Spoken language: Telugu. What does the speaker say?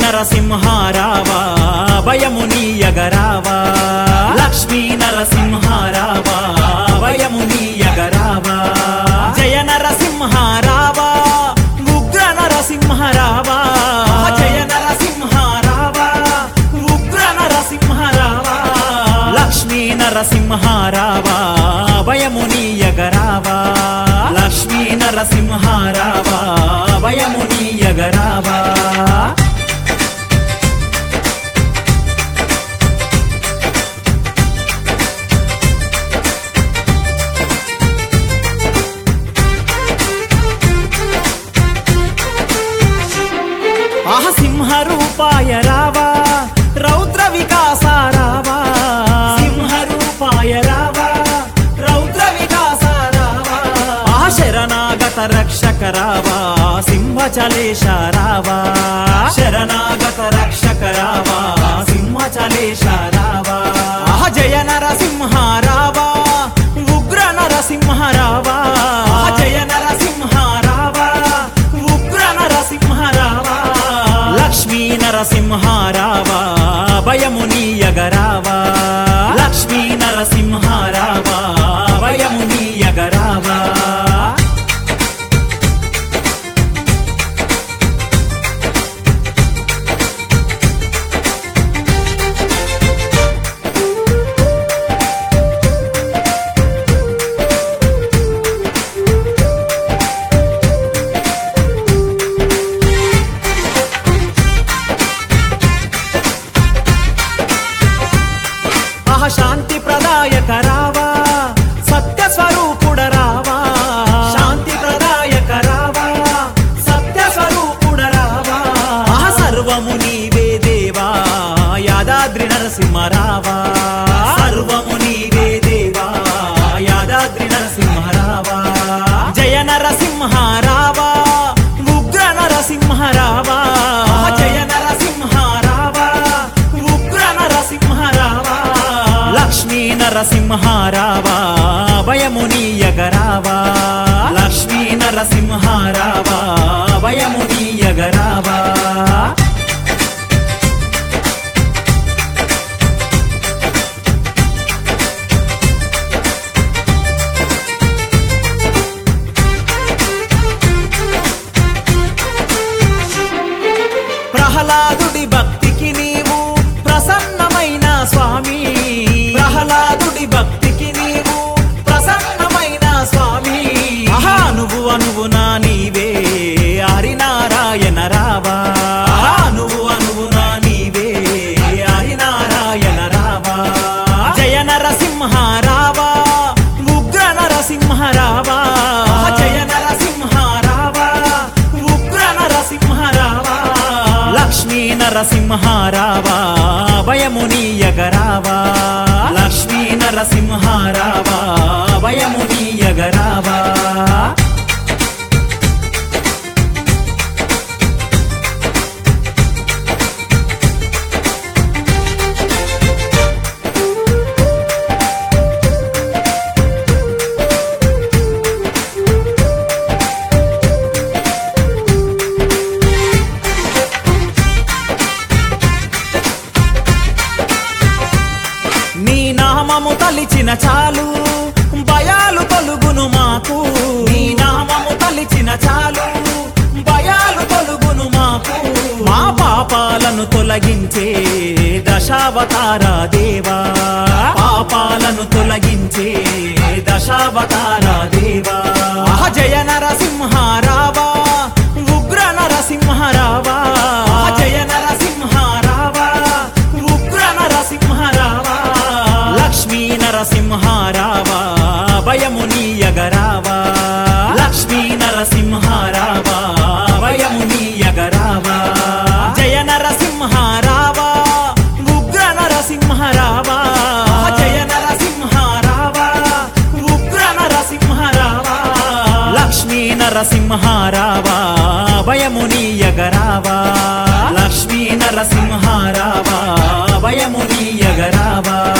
నరసింహారావా భయమునీయగరావా లక్ష్మీ నరసింహారావా భయమునీయగరావా జయ నరసింహారావా ఉగ్ర నరసింహారావా జయ నరసింహారావా ఉగ్ర నరసింహారావా లక్ష్మీ నరసింహారావా భయమునీయగరావా లక్ష్మీ నరసింహారావా భయమునీయగరావా సింహరూపాయ రావా రౌద్ర వికాస రావా సింహరూపాయ రావా రౌద్ర వికాస రావా శరణాగత రక్షక రావా సింహచలేశ రావా శరణాగత రక్షక రావా సింహచలేశ రావా జయ నరసింహ రావా ఉగ్ర నరసింహ రావా జయ నరసింహ రావా ఉగ్ర నరసింహ రావా లక్ష్మీ నరసింహారావా భయమునీయగరావా లక్ష్మీ నరసింహారావా భయమునీయగరావా శాంతి ప్రదాయక రావా సత్య స్వరూపుడ రావా శాంతి ప్రదాయక రావా సత్య స్వరూపుడ రావా సర్వము నీవే దేవా యాదాద్రి నరసింహ రావా సర్వము నీవే దేవా యాదాద్రి నరసింహ రావా జయ నరసింహ రావా ఉగ్ర నరసింహ రావా జయ నరసింహ రావా ఉగ్ర నరసింహ రావా లక్ష్మీ నరసింహారావా భయమునీయగరావా లక్ష్మీ నరసింహారావా భయమునీయగరావా ప్రహ్లాదుడి భక్తికి నీవు ప్రసన్నమైన స్వామి ప్రహ్లాదుడి భక్తికి నీవు ప్రసన్నమైన స్వామి అనువు అనువునా నీవే హరినారాయణ రావా అనువు అనువునా నీవే హరినారాయణ రావా జయ నరసింహ రావా ఉగ్ర నరసింహ రావా జయ నరసింహ రావా ఉగ్ర నరసింహ రావా లక్ష్మీ నరసింహారావా భయమునీయగరావా లక్ష్మీ నరసింహారావా భయమునీయగరావా నీ నామము తలిచిన చాలు భయాలు తొలుగును మాకు నీ నామము తలిచిన చాలు భయాలు తొలుగును మాకు మా పాపాలను తొలగించే దశావతార దేవా పాపాలను తొలగించే దశావతార దేవా జయ నరసింహ రావా ఉగ్ర నరసింహ రావా జయ నరసింహ రావా ఉగ్ర నరసింహ రావా లక్ష్మీ నరసింహారావా భయమునీయగరావా లక్ష్మీ నరసింహారావా భయమునీయగరావా జయ నరసింహారావా ఉగ్ర నరసింహారావా జయ నరసింహారావా ఉగ్ర నరసింహారావా లక్ష్మీ నరసింహారావా భయమునీయగరావా లక్ష్మీ నరసింహారావా భయమునీయగరావా